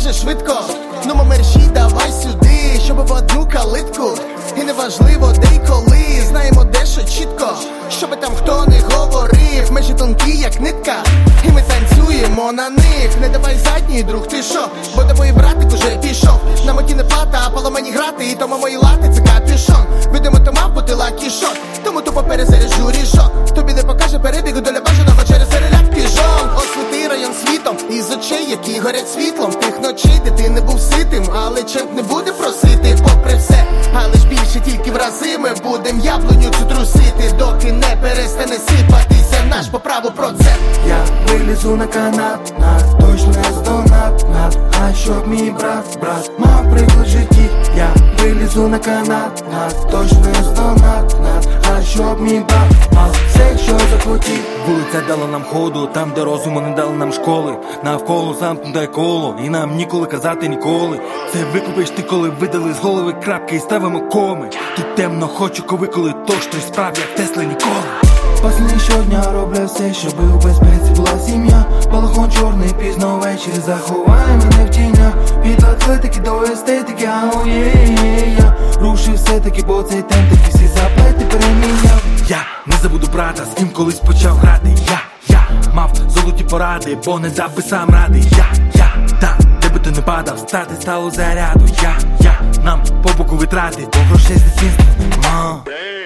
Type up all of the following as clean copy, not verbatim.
дуже швидко. Ну мерщій, давай сюди, щоб в одну калитку. І неважливо де й коли, знаємо дещо чітко. Щоби там хто не говорив, межі тонкі як нитка. І ми танцюємо на них, не давай задній, друг, ти шо? Бо тобою братик уже пішов. На меті не плата, а поломані грати. І тому мої лати це капюшон. Видимо, то мав бути лакішот. Тому тупо перезаряджу ріжок. Тобі не покаже перебігу доля бажаного через переляк піжон. Освіти район світом, із очей, які горять світлом. Тих ночей, де ти не був ситим, але чемп не буде просити, попри все. Але ж більше тільки в рази ми будем яблуню цю трусити, доки не перестане сипатися наш по праву процент. Я вилізу на канат, точно не здонат, а щоб мій брат мав приклад житті. Я вилізу на канат, точно не здонат, а щоб мій брат мав все, що захотів. Вулиця дала нам ходу, там де розуму не дали нам школи. Навколо замкнуте коло, і нам ніколи казати ніколи. Це викупиш ти, коли видали з голови крапки і ставимо коми. Тут темно, хочу коли тож той справ, як Тесла ніколи. Пацани щодня роблять все, щоби у безпеці була сім'я. Балахон чорний пізно ввечері заховає мене в тінях. Від атлетики до естетики, я рушив все-таки, бо цей темп таки всі заплети переміняв. Я не забуду брата, з ким колись почав грати. Я мав золоті поради, бо не дав би сам ради. Я та де би ти не падав, стати стало заряду. Я нам по боку витрати, бо грошей з дитинства нема.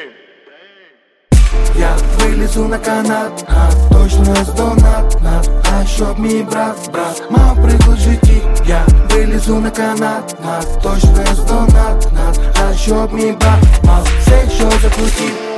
Я вилізу на канат, точно не здонат, а щоб мій брат мав приклад житті. Я вилізу на канат, точно не здонат, а щоб мій брат мав все, що захотів.